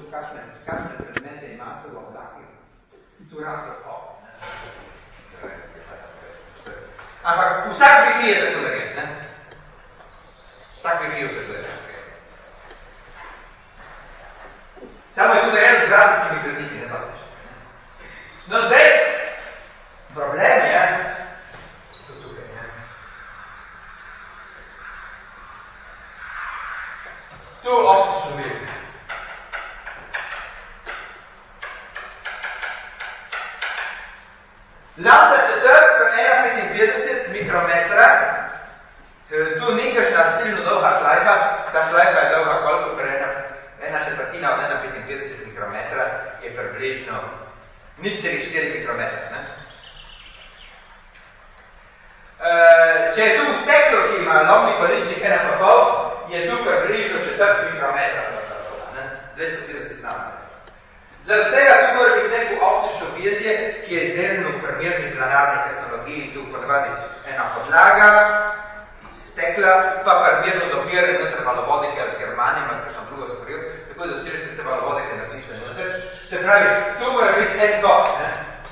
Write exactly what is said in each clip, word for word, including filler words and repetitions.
kakšne, kakšne predmete imate v oblaki. Tu rahlo fok. Ampak vsak bi je tako naredil, ne? Vsak bi je tako naredil. Samo je tudi eno z radijskimi krediti, ne zavljaš. No zdaj, problem je, to tukaj, ne? Tu optično vidim. Lambda četrt pri ena petinpetdeset mikrometra, tu ni kakšna silno dolga šlajfa, ta šlajfa je dolga koliko pri ena, ena četrtina od ena petinpetdeset mikrometra je približno nič celih štiri mikrometra. Ne? E, če je tu v steklu, ki ima lomni količnik ena pa pol, je tu približno četrt mikrometra, ne? dvesto petdeset nanometrov. Zaradi tega tu mora biti neko optično vezje, ki je izdelano v primerni planarni tehnologiji, tu ponavadi ena podlaga iz stekla, pa primerno dopir in noter valovodike ali z germanijama, s kakšno drugo sporil, tako da vsi te valovodike napišene noter. Se pravi, tu mora biti en box, ne?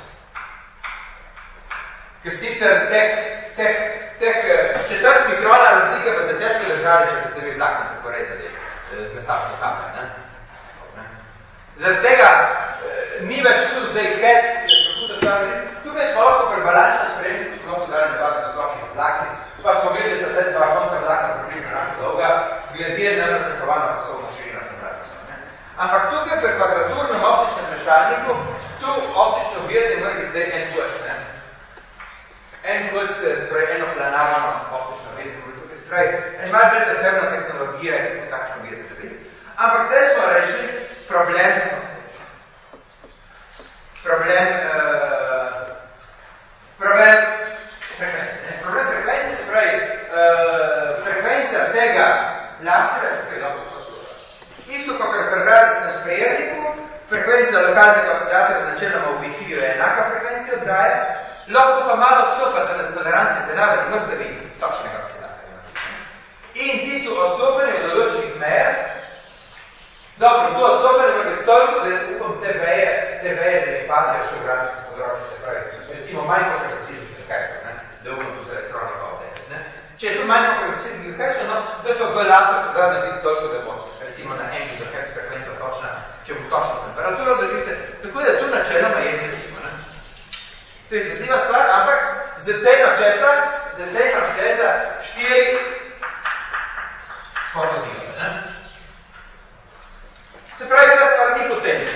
Ker sicer tek, tek, tek četrt mikrona razlike pa te težko držali, če bi ste vi vlakno tako rezali mesačno sablje, ne? Zaradi tega eh, ni več tu zdaj kec, tukaj smo lahko prebalančno spremljeni, ko smo lahko dali nevadne skločnih vlaknih, pa smo videli za te dva konca vlakna približno enako dolga, glede na načrtovano pasovno širino. Ampak tukaj pri kvadraturnem optičnem mešalniku, tu optično vezje mora biti zdaj en plus, ne? En plus, sprej eno planarno optično vezje, mora tukaj sprej, en malo bolj zahtevna tehnologija in takšno vezje. Ampak zdaj smo rešili problem, problem, uh, problem frekvence. Ne? Problem frekvence se pravi, uh, frekvenca tega lasera, tukaj dobro posluša. Isto, kot je pri radijskem sprejemniku, frekvenca lokalnega oscilatorja načeloma v Wi-Fi je enaka frekvencija oddaje, lahko pa malo odstopa za tolerancije denave, ne morate videti točnega oscilatorja. In tisto odstopanje v določenih mejah, dobro, to odstopanje mora biti toliko, da upam te veje, te veje, da ne padejo še v radijskem področju, se pravi, recimo manj kot represivnih frekvencov, ne, da upam tu z elektronika oddes, ne. Če je tu manj kot represivnih frekvencov, no, D F B laser se da narediti toliko, da bo, recimo na en gigahertz frekvenca točna, če bo točno temperaturo, da vidite, tako da tu načeloma je izvedljivo, ne. To je izvedljiva stvar, ampak za ceno česa, za ceno česa štiri fotodioda, ne. Se pravi, ta stvar ni poceni.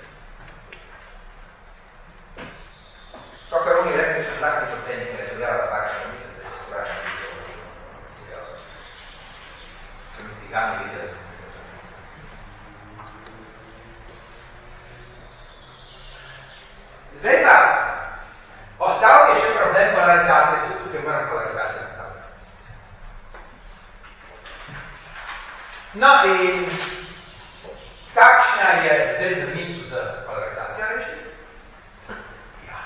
To, kar oni rekli, če tak ni poceni, ker je veljala tako, da mislim, da je to spravi na vidio. Če mi cigani videli, da zdaj pa, ostal je še problem polarizacije, tudi tukaj moram polarizacijo nastaviti. No in kakšna je zdaj zamisel za polarizacijo rešiti? Ja.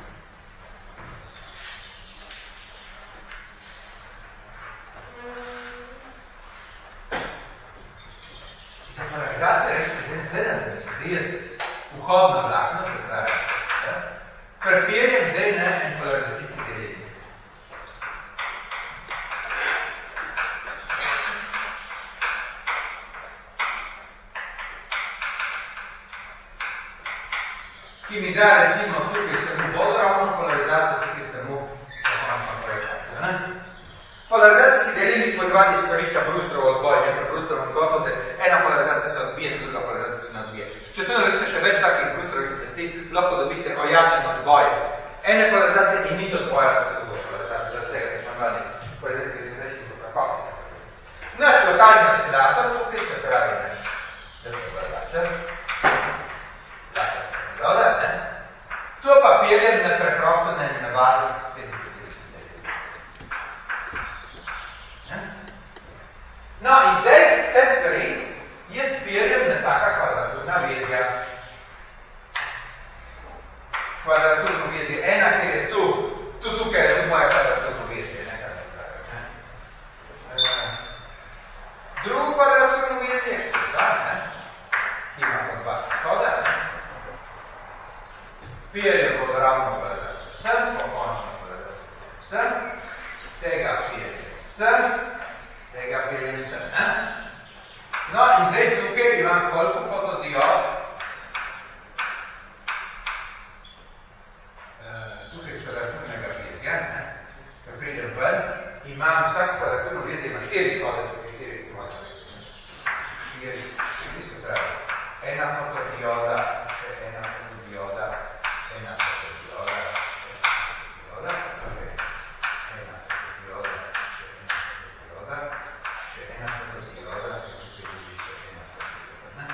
Za polarizacijo rešiti zdaj naslednja zamisel, da je vhodno vlakno, se pravi, prepirjem zdaj na en polarizacijski delitev. Ki mi da recimo tukaj samo bolj ravno polarizacijo, tukaj samo končno polarizacijo. Ne? Polarizacijski delilnik podvadi izkorišča Brewsterov odboj, ne pa Brewsterov odboj, da ena polarizacija se odbije, druga polarizacija se ne odbije. Če tu naredite še več takih Brewsterovih testi, lahko dobiste ojačen odboj. Ene polarizacije in nič odboja kot drugo polarizacijo, zaradi tega se ponavadi polarizacijski potrakovnice. Naš lokalni oscilator, tukaj se pravi naš laser, laser dioda, ne? To pa pirjem na preprosto na navadu petdeset trideset delitev. No, in zdaj te stvari jaz pirjem na taka kvadraturna vezja. Kvadraturno vezje ena, ker je tu, tu tukaj je tu moja kvadraturno vezje, ne, kaj se pravi, ne. Uh, drugo kvadraturno vezje, dva, ne, ki ima pa dva. Pijelje bo ravno polarizacijo sem, pa končno polarizacijo sem, tega pijelje sem, tega pijelje sem, ne? No, in zdaj tukaj imam koliko fotodiod? Tukaj z kvadraturnega vezja, ko pridem ven, imam vsak kvadraturnno vezje, ima štiri skode, tukaj štiri skode. Štiri, štiri se pravi. Ena fotodioda, še ena fotodioda, ena fotodioda, še ena fotodioda, ena fotodioda, še ena fotodioda, še ena fotodioda, tukaj tudi še ena fotodioda.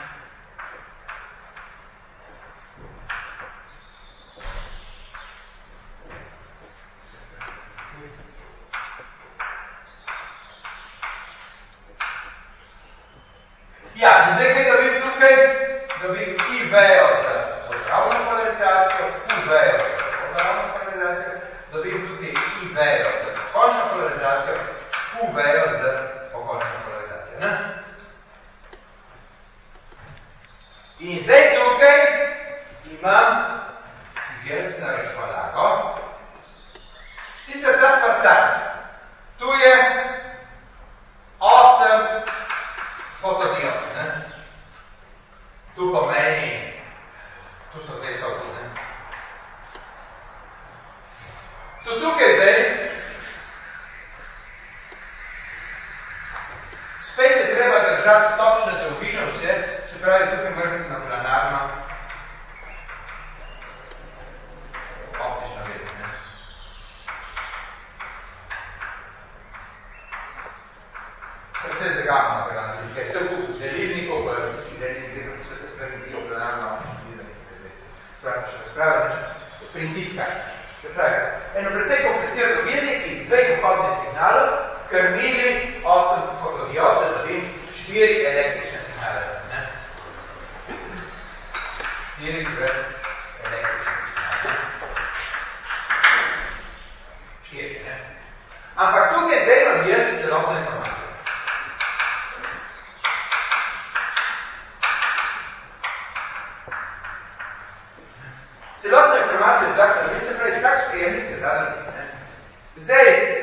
Ja, in zdaj, kaj dobim tukaj? Dobim I vejo za odravno polarizacijo, U vejo za odravno polarizacijo, dobim tukaj I vejo za pokončno polarizacijo, U vejo za pokončno polarizacijo. Ne? In zdaj tukaj imam jaz na razpolago. Sicer ta stvar stane. Tu je osem fotodiod, ne? Tu pomeni, tu so dve sobi, ne? Tu tukaj zdaj, spet je treba držati točne dolžine vse, se pravi, tukaj mora biti na planarno optično vezje, ne? Predvsej zagavno, ker se v delilnikov, pa različnih delilnikov, kako se te spremenijo planarno sprave, princip kaj. Se pravi, eno predvsej komplicirano vezje, ki iz dveh vhodnih signalov krmili osem fotodiod, da dobim štiri električne signale. Ne? Štiri brez električne signale. Štiri, ne? Ampak tukaj zdaj vam jaz celotno informacijo. Celotna informacija je dakle, mi se pravi, tak sprejemnik se da ne? Zdaj,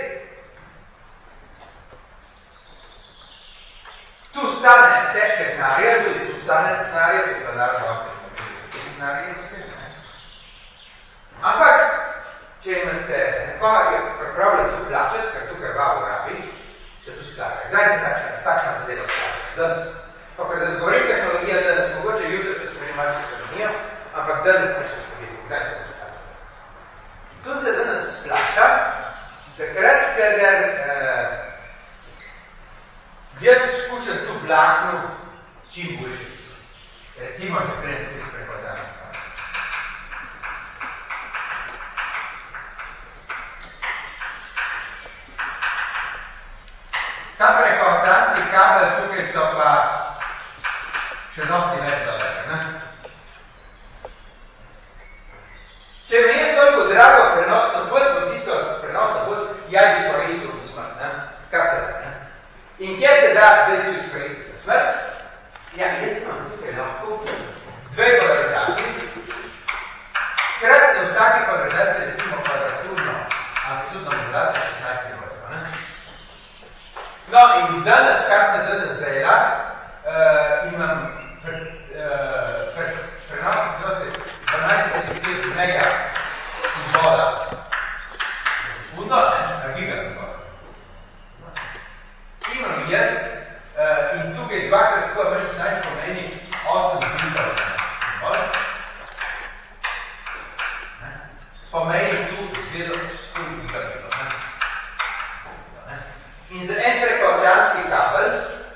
tu stane težke denarje, tudi tu stane denarje, to je planarno optično denarje, ampak, če imate nekoga, ki pripravlja tu plačati, ker tukaj vabo rabi, se tu splača. Kdaj se takšna, takšna zadeva splača? Danes. Pa kad razgovorim tehnologija danes, mogoče jutri se spremeni malo tehnologijo, ampak danes se še spremeni. Kdaj se splača? Tu se danes splača, takrat, kadar eh, jaz skušam tu vlaknu čim boljše. Recimo, že prej tudi prepoznam samo. Ta prekoordinatski kabel tukaj so pa še dosti več dolega, ne? Če mi je toliko drago prenosno bolj, kot tisto prenosno bolj, ja bi izkoristil v smrt, ne? Kaj se da, ne? In kje se da zdaj tu izkoristiti v smrt? Ja, jaz imam tukaj lahko dve polarizaciji. Krat na vsaki polarizaciji, recimo kvadraturno, amplitudno modulacijo šestnajst voltov, ne? No, in danes, kar se danes dela, uh, imam pre, uh, pre, prenos dosti dvanajst mega simbola sekundo, ne, giga simbola. Imam jaz uh, in tukaj dvakrat tako več šestnajst pomeni osem giga simbol. Pomeni tu zvedo sto gigabitov, ne. In za en prekoordinatski kabel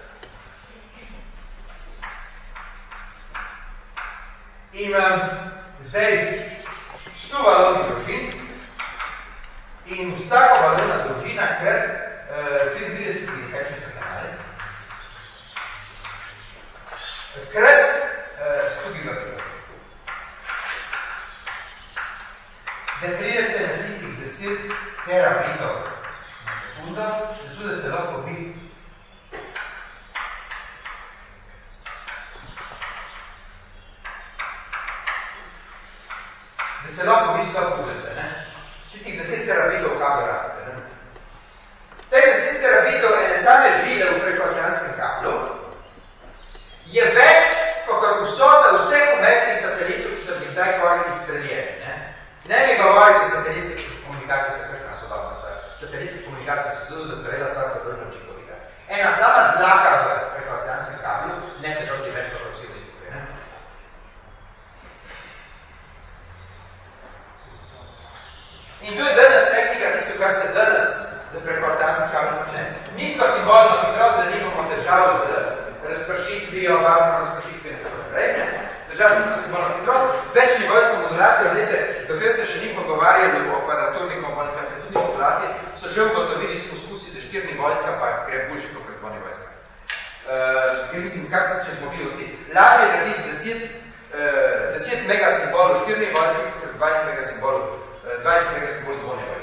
imam zdaj sto valovnih dolžin in vsako valovna dolžina krat uh, triintrideset kakšni so kanali krat uh, sto gigabitov. Da pride se na tistih deset terabitov na sekundo, zato da se lahko vidi. da se lahko vi sploh kubeste, ne? Tistih deset terabitov kabel raste, ne? Teh deset terabitov ene same žile v prekoacijanskem kablu je več, kakor vsota vseh umetnih satelitov, ki so bili kdaj koli izstreljeni, ne? Ne mi govorite, satelitske komunikacije so kakšna sodobna stvar. Satelitske komunikacije so zelo zastarela stvar, pa zelo učinkovita. Ena sama dlaka v prekoacijanskem kablu ne se dosti več kakor vsi skupaj, ne? In tu je danes tehnika, tisto, kar se danes za prekoacijanskim kablom počne. Nizko simbolno hitrost, da nimamo težavo z razpršitvijo, varno razpršitvijo in tako naprej. Težavo nizko simbolno hitrost, več nivojsko modulacijo, gledajte, dokaj se še ni pogovarjali o kvadraturni komponenti, amplitudni modulaciji, so že ugotovili s poskusi, da štirni vojska pa gre boljši kot dvojni vojska. Uh, mislim, kar se če zmogljivosti. Lažje je narediti deset, uh, deset megasimbolov štirni vojski, kot dvajset megasimbolov, uh, dvajset megasimbolov dvojni vojski.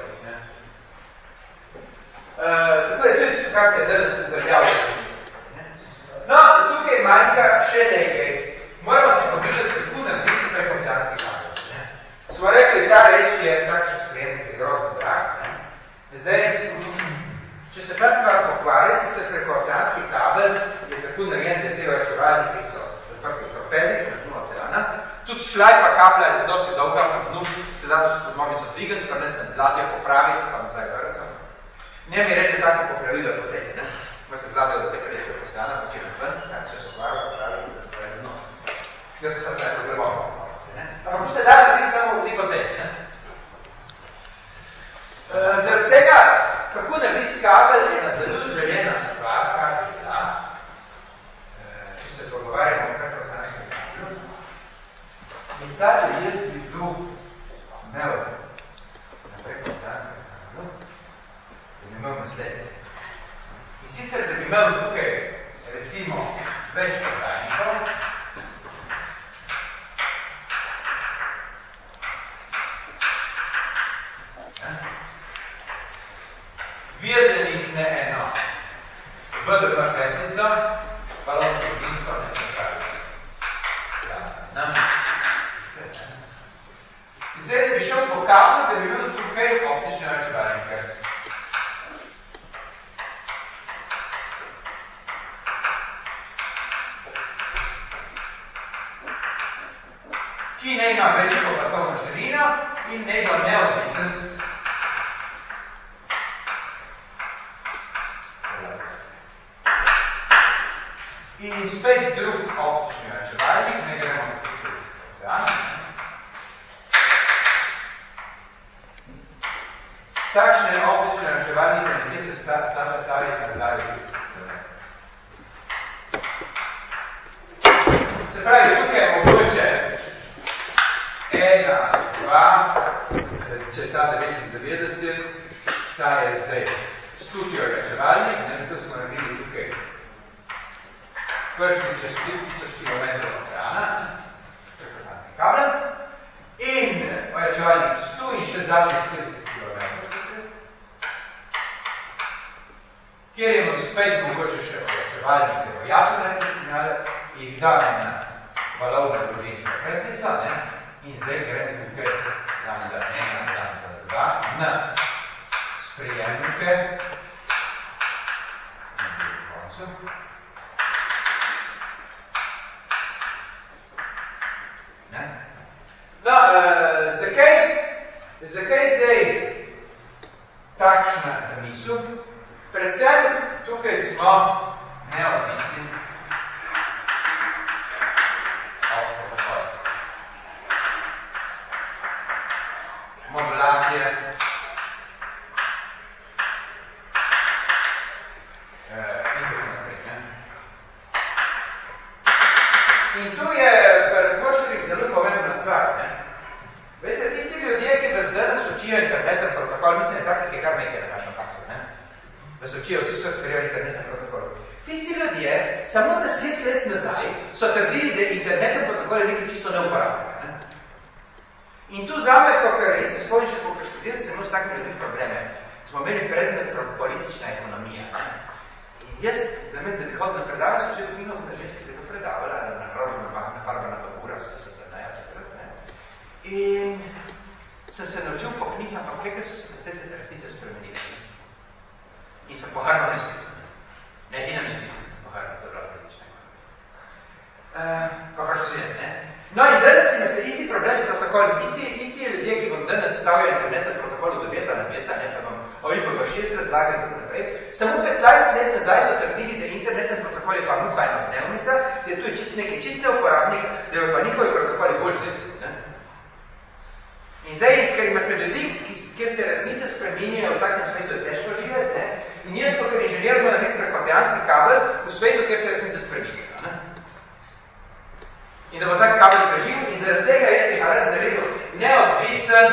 Uh, tako je tudi, kar se je danes uveljavljalo. No, tukaj manjka še nekaj. Moramo se pogledati, kako narediti prekoacijanski kabel. Smo rekli, ta reč je takšen sprejem, ki je grozno drag. Zdaj, če se ta stvar pokvari, sicer prekoacijanski kabel je tako narejen, da te očevalni, ki so zaprti torpedi, na dnu oceana. Tudi šlajfa kabla je dosti dolga, na dnu se da to s podmomico dvigati, pa ne se zlatje popraviti, pa nazaj vrti. Ne mi reče tako popravilo poceni, ne? Ma se zladajo do tega reče oceana, pa če ven, tako se pokvarja, popravi, da to je dno. Zdaj to se je globoko. Ampak tu se da narediti samo ni poceni, ne? Uh, zaradi tega, kako narediti kabel, je na zelo željena stvar, kar je ta, uh, če se pogovarjamo o prekoacijanskem kablu. In ta, da jaz bi bil imel na prekoacijanskem kablu, da bi imel naslednje. In sicer, da bi imel tukaj, recimo, več podajnikov, vezanih na eno V D P petnico, pa lahko druginsko, ne se pravi. Zdaj, da bi šel po kablu, da bi imel tukaj optične računalnike. Ki ne ima veliko pasovno širino in ne bo neodvisen. In spet drug optični računalnik, ne gremo tukaj ocean. Takšne optične računalnike ne se tam stavi kalendari. Se pravi, tukaj je mogoče ena, dva, če ta devetindevetdeset, ta je zdaj studio računalnik, ne, to smo naredili tukaj pršni čez tri tisoč kilometrov oceana, prekoacijanskim kablem, in računalnik sto in še zadnjih trideset kilometrov, kjer je mu spet mogoče še računalnik, ki je jasne signale, jih da ena valovna družinska kretnica, ne, in zdaj grem tukaj lambda ena, lambda dva, na sprejemnike, na drugem koncu. No, uh, zakaj, zakaj zdaj takšna zamisel? Predvsem tukaj smo neodvisni od protokoli. Modulacije, uh, in tako naprej, ne? In tu je pri poštarih zelo pomembna stvar, ne? Veste, tisti ljudje, ki vas danes učijo interneten protokol, mislim, je takih, kar nekaj na našem faksu, ne? Vas učijo vsi skozi skrivajo interneten protokol. Tisti ljudje, samo deset let nazaj, so trdili, da interneten protokol je nekaj čisto neuporabnega, ne? In tu zame, kakor jaz se spomnim še pokrštudil, sem imel s takimi ljudmi probleme. Smo imeli predmet politična ekonomija. In jaz, zamest, da bi hodil na predavanje, so že pomimo, da ženske tega predavala, na hrozno, na Barbara Babura, so se predaja takrat, ne? In ker so se predvsem te resnice spremenile. In so poharno razpito. Ne dinamično, so poharno, to je bilo predično. Uh, kako što zvijem, ne? No in danes ima se isti problem z protokolom. Isti, isti ljudje, ki vam danes stavljajo internetne protokol do beta napisa, ne, pa vam o I P v šest razlaga in tako naprej. Samo petnajst let nazaj so trdili, da internetni protokol je pa muha ena dnevnica, da je to čist nekaj čist neuporabnik, da je pa njihovi protokoli bolj delili. In zdaj, ker ima se ljudi, kjer se resnice spreminjajo v takem svetu, je težko živeti, ne? In jaz, kot inženir, bo narediti prekocijanski kabel v svetu, kjer se resnice spreminjajo, ne? In da bo tak kabel preživ, in zaradi tega jaz bi rad naredil neodvisen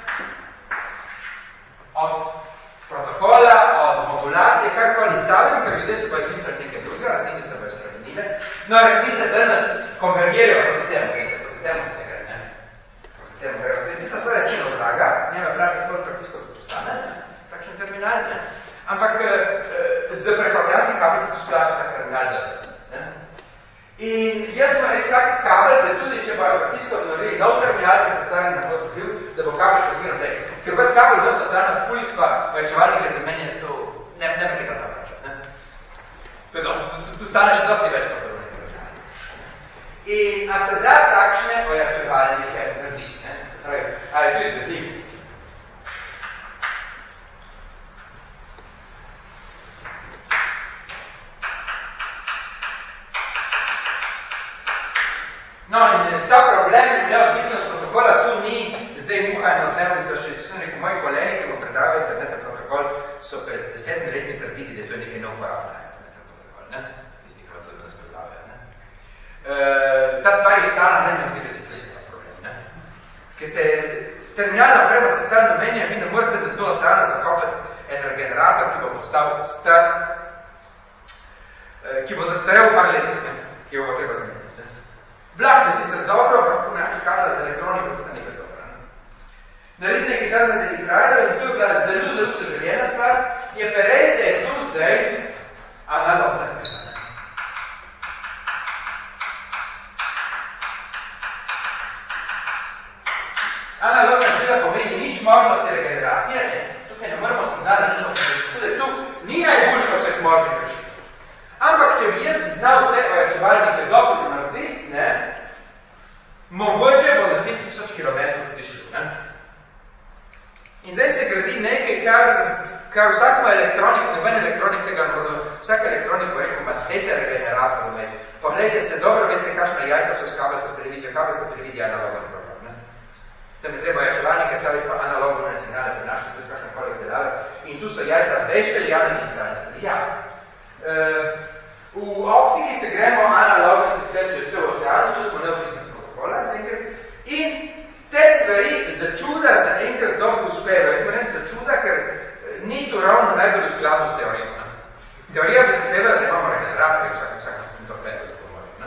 od protokola, od modulacije, karkoli stavim, ker ljudje so pa izmislili nekaj drugega, resnice so pa spremenile. No, resnice danes konvergirajo proti temu, proti temu se gre, ne? Proti temu gre. Tista stvar je silno draga, njema pravi kako praktično kot ostane, takšen terminal, ne? Ampak z prekocijanskih kabel se tu splača tak terminal danes, ne? In jaz smo rekel tak kabel, da tudi če bo praktično odnorili nov terminal, ki se stvari na bod odkril, da bo kabel še zmerno tek. Ker vas kabel v socialna spulj, pa večevalnike za meni je to ne nekaj zapračati, ne? To je dobro, tu stane še dosti več kot in a se da takšne ojačevalnike narediti, ne? Se pravi, ali tu izvedim. No, in ta problem, neodvisnost protokola, tu ni zdaj muha ena dnevnica, še so neki moji kolegi, ki mu predavajo internetni protokol, so pred desetimi letmi trdili, da to je nekaj neuporabno internetni protokol, ne? Tisti, ki vam to danes predavajo, ne? E, ta stvar je stala najmanj trideset let, ta problem, ne? Ker se terminalna oprema se stalno menja, vi ne morate da to oceana zakopati en regenerator, ki bo postal star, ki bo zastarel par let, ne? Ki jo bo treba zamenjati. Vlak je sicer dobro, ampak nekaj kabla z elektroniko, ki sta nekaj dobro. Naredite kitar za delikrajo in to je bila zelo, zelo zaželjena stvar, je pa res, da je tu zdaj analogna spremljena. Analogna spremljena pomeni nič možnosti regeneracije, ne? Tukaj ne moramo signala nič možnosti, tu ni najboljša vseh možnih rešitev. Ampak, če bi jaz znal te ojačevalnike dobro narediti, ne, mogoče bo na pet tisoč kilometrov tudi šlo, ne. In zdaj se gradi nekaj, kar, kar vsak ima elektronik, noben elektronik tega ne bodo, vsak elektronik bo rekel, ima dajte regenerator vmes. Pogledajte se, dobro veste, kakšne jajca so s kabelsko televizijo, kabelska televizija je analogno program, ne. Tam je treba ojačevalnike staviti pa analogno signale prenašati, bez kakšne kolik delave. In tu so jajca več veljavne digitalne. Ja. Uh, v optiki se gremo analogno sistem čez vse ocean, tu smo neodvisni protokola in te stvari za čuda za enkrat dobro uspejo. Jaz moram za čuda, ker ni to ravno najbolj v skladu s teorijo. Ne? Teorija bi zahtevala, da imamo regenerator, vsak, vsak sem to predel za pomoč.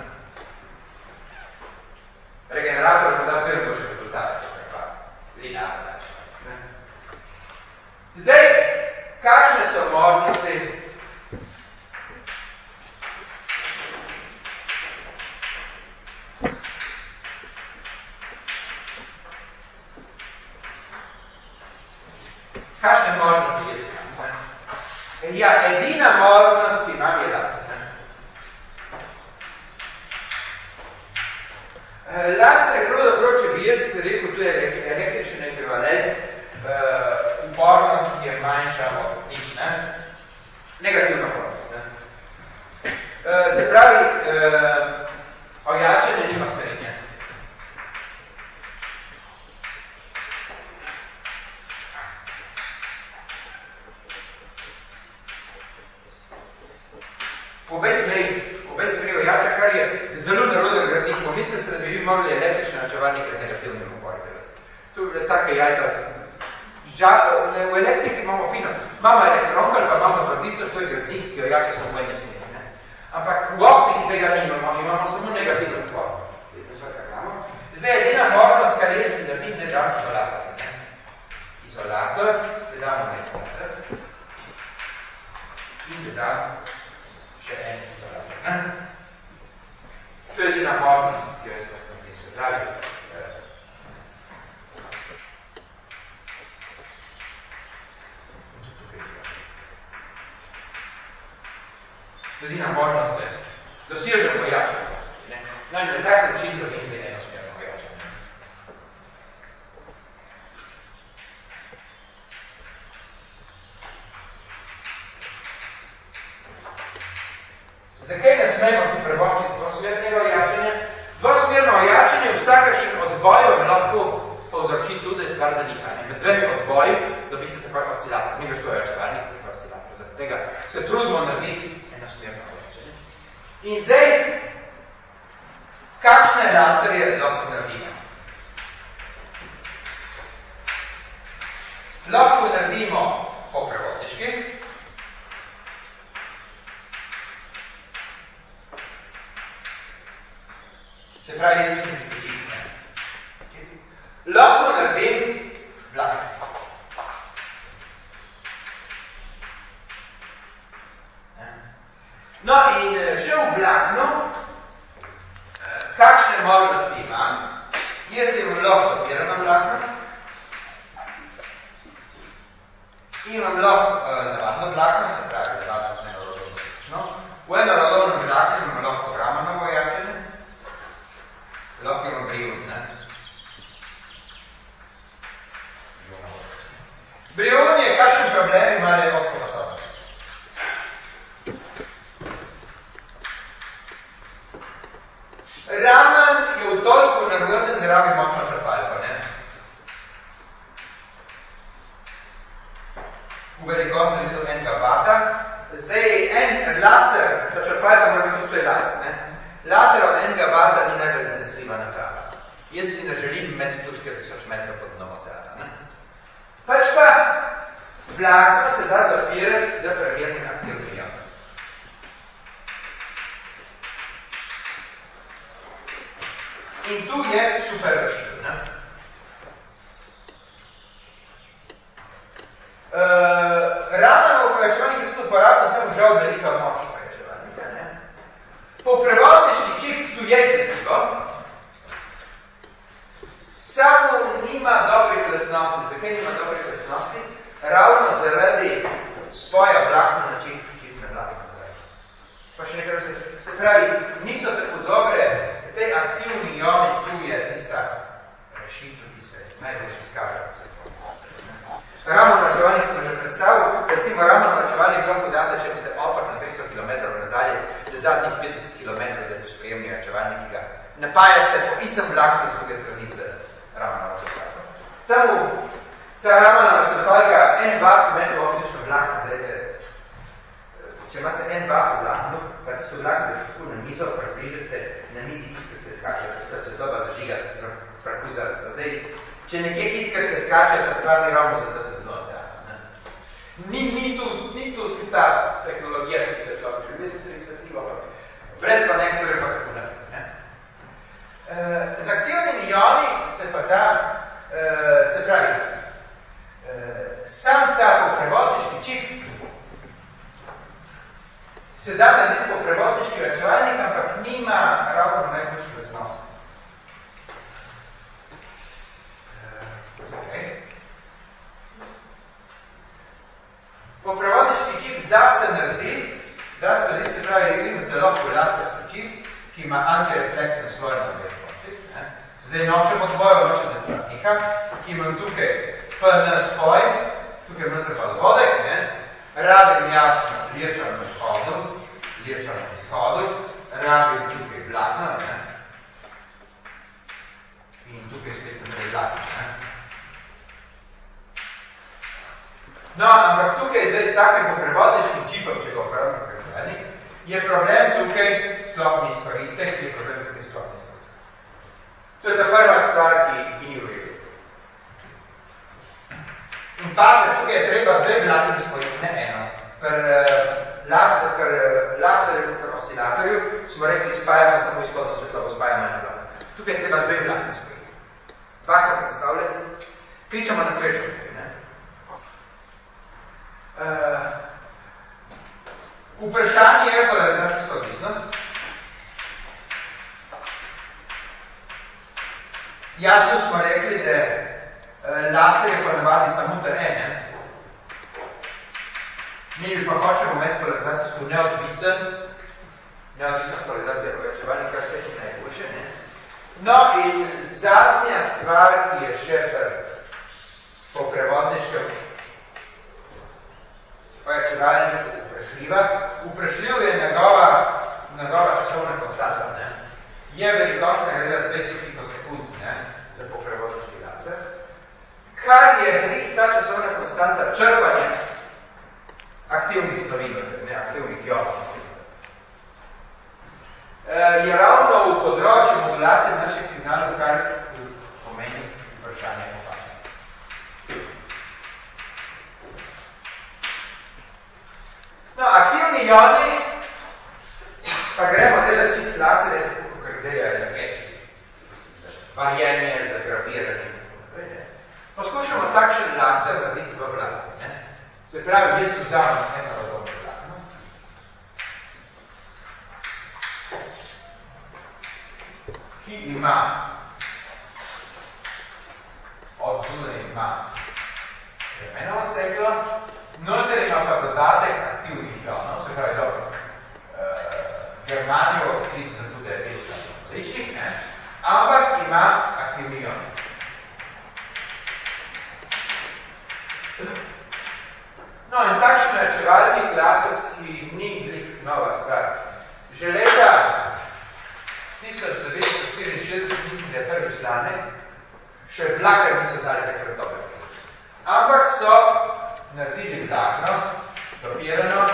Regenerator bo da zmerno boljše rezultate, pa linearno dače. Zdaj, kakšne so možnosti Kakšne možnosti jaz imam? Ja, edina možnost, ki imam, je laser. Laser je pravzaprav, če bi jaz rekel, tu je električen ekvivalent, uh, upornost, ki je manjša od nič, ne? Negativna upornost. Ne? Uh, se pravi, uh, ojačanje nima sparinja. Obe smeri, obe smeri ojača, kar je zelo naroden gradnik. Pomislite, da bi vi morali električne načevalnike z negativnim uporabljati. Tu je take jajca. Žal, v elektriki imamo fino. Imamo elektronko ali pa imamo tranzistor, to je gradnik, ki ojača samo ene smeri. Ne? Ampak v optiki tega nimamo, imamo samo negativno uporabljati. Zdaj, edina možnost, kar je da narediti, da dam izolator. Ne? Izolator, da damo mesec. In da dam še en izolator. Ne? To je edina možnost, ki jo jaz lahko se pravi. tudi na možnost, da dosežem pojačanje. No, in na tak način dobim enosmerno pojačanje. Zakaj ne smemo si prebočiti dvosmernega ojačanja? Dvosmerno ojačanje vsakašen odbojev lahko povzroči tudi, da je stvar zanikanje. Med dvemi odboji dobi se takoj oscilator. Ni več to ojačevalnik, ni oscilator. Zato tega se trudimo narediti enosmerno ojačanje. In zdaj, kakšne laserje lahko naredimo? Lahko naredimo po prevodniški, se pravi, jaz mislim, da počitne. Lahko naredim vlak. No, in še v vlaknu, kakšne možnosti imam? Jaz imam lahko dopirano vlakno, imam lahko uh, navadno vlakno, se pravi, navadno enorodovno. V enorodovnem vlaknu imam lahko Ramanovo ojačanje, lahko imam brion, ne? Brion je, kakšen problem ima le osko pasovno. Raman je v toliko naroden, da rabi močno črpalko, ne? V velikosti je to enega vata. Zdaj, en laser, ta črpalka mora biti tudi laser, ne? Laser od enega vata ni najbolj zanesljiva naprava. Jaz si ne želim imeti tu štiri tisoč metrov pod dnom oceana, ne? Pač pa, vlakno se da dopirati z prevernim aktivnijo. In tu je super rešitev, ne? Uh, Ramanovo pojačevanje je tudi uporabno, samo žal velika moč pojačevanja, ne? Po prevodniški čip tu je zanimivo, samo nima dobrih lastnosti. Zakaj nima dobrih lastnosti? Ravno zaradi spoja vlakna na čip, čip na vlakna. Pa še nekaj, se pravi, niso tako dobre, te aktivni ioni, tu je tista rešitev, ki se najbolj izkaže. Ravno načevanje sem že predstavil, recimo ravno načevanje lahko date, če ste opak na tristo kilometrov razdalje, da zadnjih petdeset kilometrov, da je to sprejemni načevanje, ki ga napajaste po istem vlaku z druge strani z ravno načevalko. Samo ta ravno načevalka, en vat meni optično vlak, gledajte, če imate en vat v vlaku, zdaj so vlak, da je tako na nizo, približe se na nizi iskrce skače, vsa svetoba zažiga se prakuzarca. Zdaj, če nekje iskrce skače, ta stvar ni ravno za to dno oceana. Ni, ni, tu, ni tu tista tehnologija, ki se človek že mislim se izpetljivo, brez pa nekatore pa tako naprej. Ne? E, z aktivnimi ioni se pa da, e, se pravi, e, sam ta poprevodniški čip se da narediti poprevodniški račevalnik, ampak nima ravno najboljši lastnosti. Okay. Poprevodniški čip da se narediti, da se narediti, se pravi, vidim, da lahko laserski čip, ki ima antirefleksno sloj na dve konci. Zdaj nočem odbojo, nočem despratika, ki imam tukaj P N spoj, tukaj noter pa odvodek, ne? Rabim jasno lirčano izhodu, lirčano izhodu, rabim tukaj vlakno, ne? In tukaj spet ne vlakno, ne? No, ampak tukaj zdaj s takim poprevodniškim čipom, če ga uporabim prekrivani, je problem tukaj sklopni izkoristek, je problem tukaj sklopni izkoristek. To je ta prva stvar, ki, ki ni v redu. In pazi, tukaj je treba dve vlakni spojiti, ne eno. Ker laster, ker laster je tukaj oscilatorju, smo rekli, spajamo samo izhodno svetlovo, spajamo eno vlakno. Tukaj je treba dve vlakni spojiti. Dvakrat nastavljati, kličemo na srečo. Uh, vprašanje je polarizacijska odvisnost. Jasno smo rekli, da uh, laser je ponavadi samo ter ene. Mi pa hočemo imeti polarizacijsko neodvisen, neodvisna polarizacija ojačevalnih, kar še je najboljše, ne? No, in zadnja stvar, ki je še po prevodniškem ojačevalniku vprašljiva, vprašljiv je njegova, njegova časovna konstanta, ne? Je velikost naredila dvesto pikosekund, ne? Za poprevodniški laser. Kar je hrih ta časovna konstanta črpanja aktivnih snovin, ne aktivnih ionov, je ravno v področju modulacije naših signalov, kar pomeni vprašanje opaznosti. No, aktivni ioni, pa gremo delati čist laserje, tako kot delajo energetiki, varjenje, za grafiranje in tako naprej. Poskušamo takšen laser narediti v vlaku. Se pravi, jaz vzamem eno razumno vlakno. Ki ima, od zunaj ima kremenovo steklo, noter ima pa dodatek aktivnih ionov, se pravi, dobro, germanijo oksid za tudi rečna različnih, ne, ampak ima aktivni ioni. No, in takšen ojačevalnik laserski ni blik nova stvar. Že leta tisoč devetsto štiriinšestdeset, mislim, da je prvi članek, še vlake niso znali takrat dobre. Ampak so naredili vlakno, dopirano,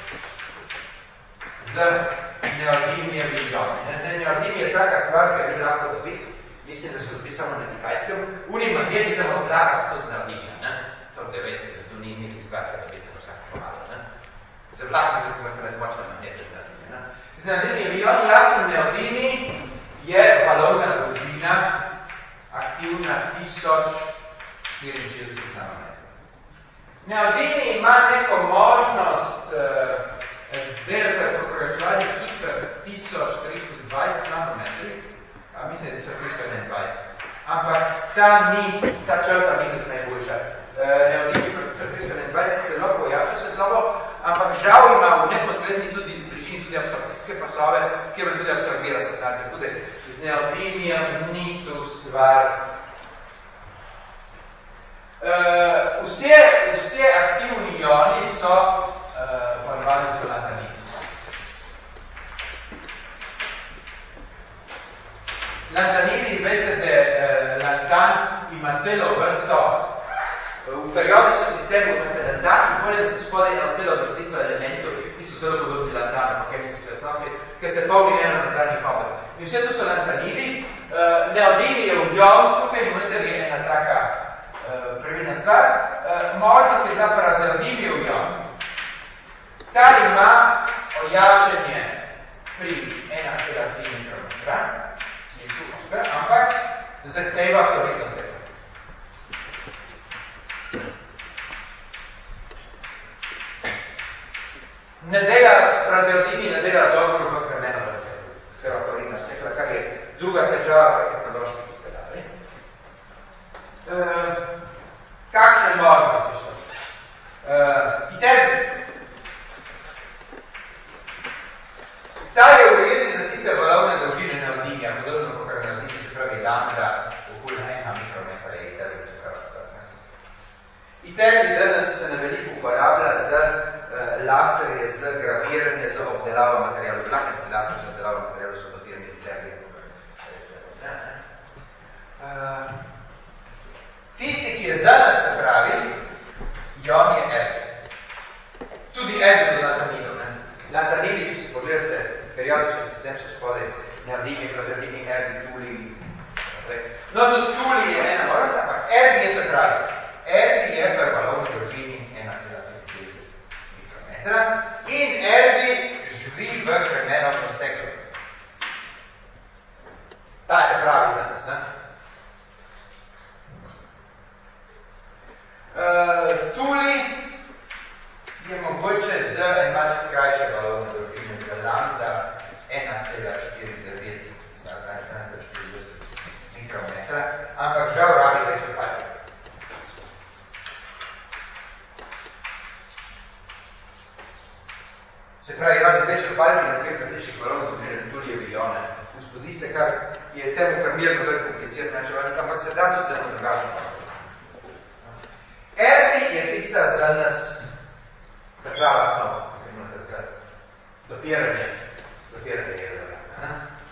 z neodimijevim ionom. Zdaj, neodim je taka stvar, ki je lahko dobiti, mislim, da so dobi samo na kitajskem. Uni magneti tam od vlaka so tudi z neodimija, ne? To, da veste, da tu ni nekaj stvar, ki da veste, da vsak pomalo, ne? Za vlakno, da tukaj ste močne magnete z neodimija, ne? Z neodimijevim ioni, jasno, neodimi je valovna dolžina aktivna tisoč štiriinšestdeset nanometrov. Neodimi ima neko možnost delati kot ojačevalnik hiper tisoč tristo dvajset nanometrih, a mislim, da so tristo enaindvajset. Ampak ta ni, ta črta ni tudi najboljša. Neodimi proti tristo enaindvajset celo pojača svetlobo, ampak žal ima v neposredni tudi bližini tudi absorpcijske pasove, kjer tudi absorbira signal. Tako da z neodimijem ni tu stvar. Uh, vse, vse aktivni ioni so uh, ponavadi so lantanidi. Lantanidi, veste, da uh, lantan ima celo vrsto, uh, v periodičnem sistemu imate lantan in poleg da se spodaj eno celo vrstico elementov, ki so zelo podobni lantanu po kemijskih lastnosti, ker se polni eno lantanji hobel. In vse to so lantanidi, uh, neodimi je v ion, tukaj noter je ena taka pravilna stvar, možnost je bila parazerodivijev ion. Ta ima ojačenje pri ena cela tri mikrometra, ampak zahteva kloritnost tega. Ne dela, parazerodivi ne dela dobro v kremeno razredu, celo kloritnost tega, kar je druga težava pri tehnoloških izgledavi. Uh, kakšne možnosti so? Uh, ITER. Ta je ujeti za tiste valovne dolžine neodimija, podobno kot kar neodimija, se pravi lambda, okoljna ena mikrometra je ITER, če prav stvar. ITER danes se na veliko uporablja za uh, laserje, za graviranje, za obdelavo materijalov. Vlaknesti laser za obdelavo materijalov so dopirani z ITER. Uh, Tisti, ki je za nas napravil, ion je R. Tudi R je do lantanidov. Lantanidi, če si pogledate, periodični sistem so spodaj neodimi, prozadimi, R, tuli. No, tudi tuli je ena morala, ampak R je napravil. R je v valovni dolžini ena cela trideset mikrometra in R živi v kremenovem steklu. Ta je pravi za nas, ne? Uh, tuli je mogoče z imač krajše valovne dolžine z lambda ena cela štirideset mikrometra, ampak žal rabi več opalja. Se pravi, imate dve črpalki na dveh različnih valovnih dolžinah Tulijeve ione. Gospodiste, kar je temu primerno bolj komplicirati načevalnik, ampak se da tudi zelo drugačno. Erbi je tista za nas prava snova, ki imate za dopiranje, dopiranje jedra.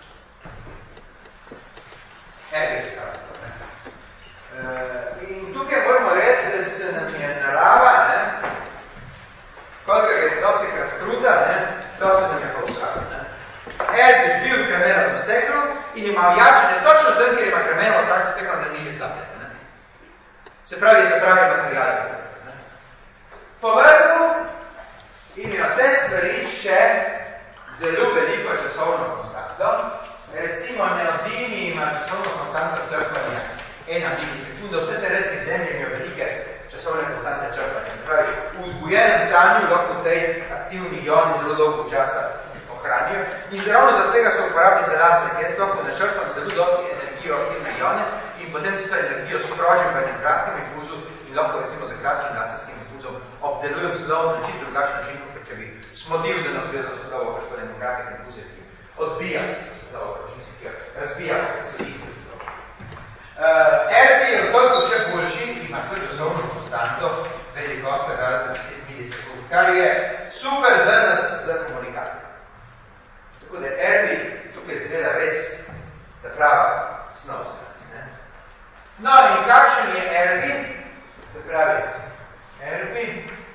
Erbi je prava snova. Uh, in tukaj moramo reči, da se nam je narava, ne, kolikor je dosti krat kruta, ne, to se nam je povzkali. Erbi živi v kremenovem steklu in ima vjačene točno tam, kjer ima kremenovo vsako steklo, da ni slabne. Se pravi, da pravi material. Po vrhu imajo te stvari še zelo veliko časovno konstanto. Recimo neodini ima časovno konstanto črpanja ena milisekunda, vse te redke zemlje imajo velike časovne konstante črpanja. Se pravi, v vzbujenem stanju lahko tej aktivni ioni zelo dolgo časa ohranijo. In ravno zaradi tega so uporabni za laser, ker jaz lahko načrpam zelo dolgo energijo aktivne ione in potem tisto energijo sprožim v enem kratkem impulzu in lahko recimo za kratkim laserskim impulzom obdelujem svetlovo na način drugačen način, kot če bi smodil za nasveto svetlovo, pač po enem kratkem impulzu, ki odbija svetlovo, pač mislim, ki razbija, kaj se jih. Uh, Erbi je toliko še boljši, ki ima tudi časovno konstanto velikosti razne deset milisekund, kar je super za nas za komunikacijo. Tako da Erbi tukaj izgleda res da prava snov za nas. Ne? No in kakšen je Erbi? Se pravi, Erbi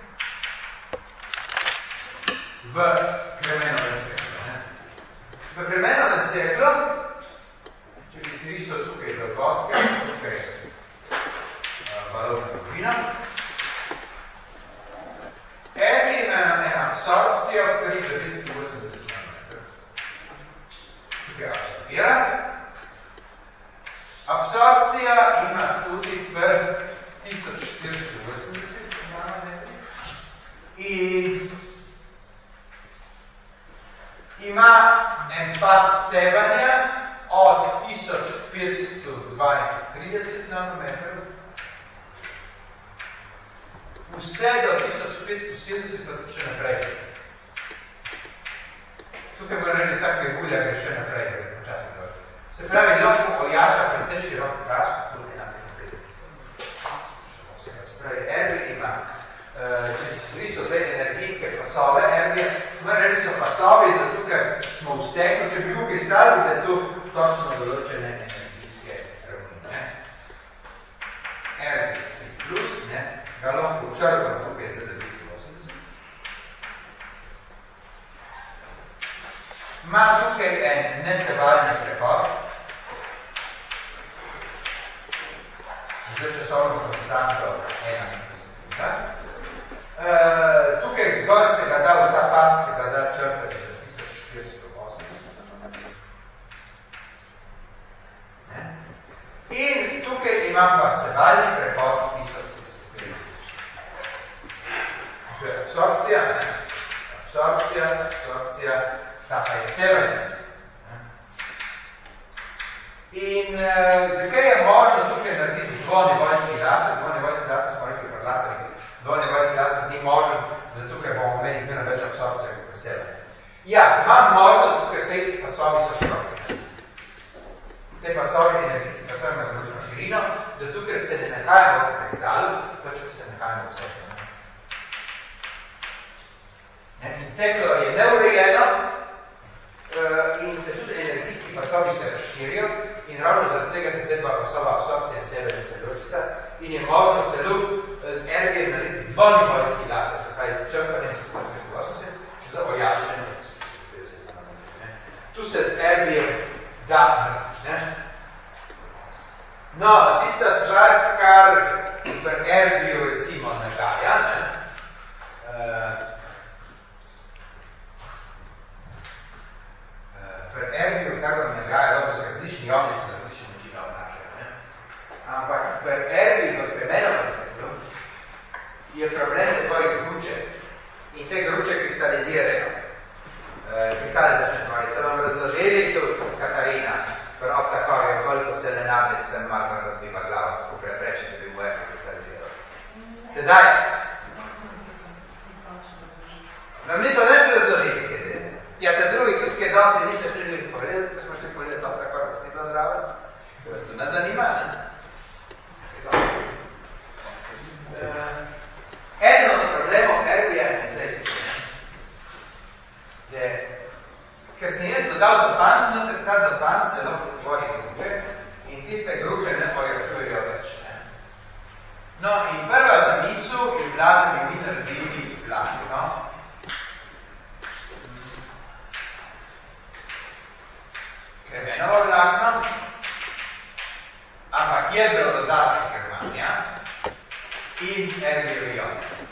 v kremenovem steklu. Ne? V kremenovem steklu, če bi si risal tukaj dogodke, tukaj valovna dolžina, Erbi ima ena absorpcija, v kateri devetsto osemdeset nanometrov. Tukaj absorbira. Absorpcija ima tudi v tisoč štiristo osemdeset nanometrov in ima en pas sevanja od tisoč petsto dvaintrideset nanometrov vse do tisoč petsto sedemdeset še naprej. Tukaj bo reči tak regulja, ker še naprej, ker je počasno dobro. Se pravi, lahko ojača precej širok kras, tudi na petdeset. Se pravi, Erbi ima, če si so te energijske pasove, Erbi, moram reči so pasovi, zato ker smo v steklu, če bi v kristalu, da je tu točno določene energijske ravnine. Erbi plus, ne, ga lahko črpam tukaj za devetsto osemdeset. Ima tukaj en nesevalni prehod z časovno konstanto ena mikrosekunda. Uh, tukaj gor se ga da v ta pas, se ga da črpati za tisoč štiristo osemdeset. Ne? In tukaj imam pa sevalni prehod tisoč štiristo petdeset. To je absorpcija, ne? Absorpcija, absorpcija, ta pa je sevanja. In uh, zakaj je možno tukaj narediti dvonivojski laser? Dvonivojski laser smo rekli pred laserki. Dvonivojski laser ni možen, da tukaj bomo imeli izmerno več absorpcije kot sevanja. Ja, imam možno, tukaj te pasovi so široki. Te pasovi energijski pasovi imajo določeno širino, zato ker se ne nahajamo v kristalu, pač pa se nahajamo v steklu. In steklo je neurejeno uh, in se tudi energijski pasovi se razširijo in ravno zaradi tega se te dva pasova absorpcija sebe ne se ločita in je možno celo z Erbijem narediti dvonivojski laser, se pravi s črpanjem tisoč osemdeset za ojačenjem. Tu se z Erbijem da ne? No, tista stvar, kar pri Erbiju recimo nagaja, ne? Uh, Pri Erbiju, kar vam nagaja, dobro, z različni ioni se različni načina obnašajo. Ampak pri Erbiju, v kremenovem steklu, je problem za tvoje gruče in te gruče kristalizirajo. E, kristale začne tvoriti. Se vam razložili tu, Katarina, pri Optakorju, koliko se Lenardi s tem malo razbiva glavo, tako prepreče, da bi mu Erbi kristaliziral. Sedaj. Vam niso neče razložili. Ja, ta drugi, tudi, ki je dosti niste še nekaj povedali, ko smo še povedali to prekor, da ste bila zdrava, ki vas to ne zanima, ne? Uh, eden od problemov Airbnb je naslednji. Je, ker sem jaz dodal dopan, noter ta dopan se lahko tvori gruče in tiste gruče ne pojavljajo več. Ne? No, in prva zamisel je bila, da bi mi naredili vlakno. Kremenovo vlakno, ampak je bilo dodatno kremanja in erbijo.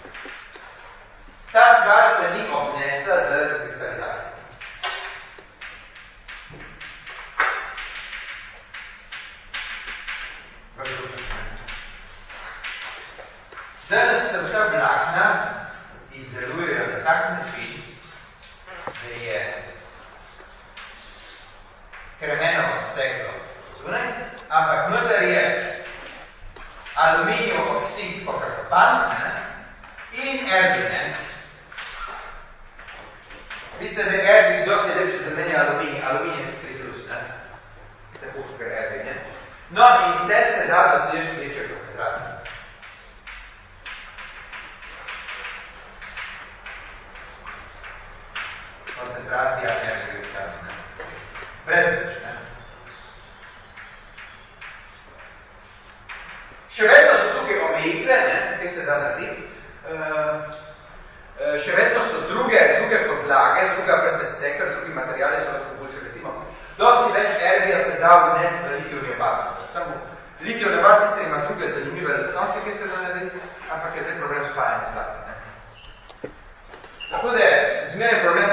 Ta stvar se ni obnesla zaradi kristalizacije. Danes se vsa vlakna izdelujejo na tak način, da je kremenovo steklo zunaj, ampak noter je aluminijev oksid pokapan in erbine. Viste, da erbin dosti lepše zamenja aluminij, aluminij je tri plus, ne? Tako kot erbin, ne? No, in s tem se da doseči večjo koncentracijo. Koncentracija erbin, ne? Brez ne? Še vedno so tukaj omejitve, ne, kaj se da narediti. Uh, še vedno so druge, druge podlage, druga vrste stekla, drugi materiali so lahko boljše, recimo. Dosti več erbija se da vnesti v litijevni obat. Samo litijevni obat sicer ima druge zanimive lastnosti, ki se da narediti, ampak je zdaj problem spajanja zlata. Tako da je zmeraj problem